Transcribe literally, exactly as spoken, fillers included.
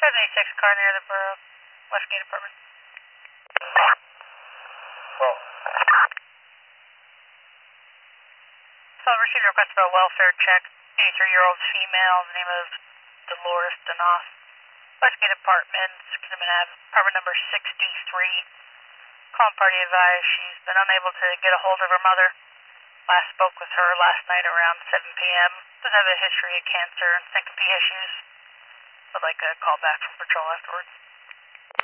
seventy-six car near the borough, Westgate apartment. Well. So I received a request for a welfare check. eighty-three-year-old female, the name of Dolores Danos. Westgate Apartments, Kinnaman Ave, apartment number sixty-three. Calling party advised she's been unable to get a hold of her mother. Last spoke with her last night around seven p m Does have a history of cancer and syncope issues. Would like a call back from patrol afterwards.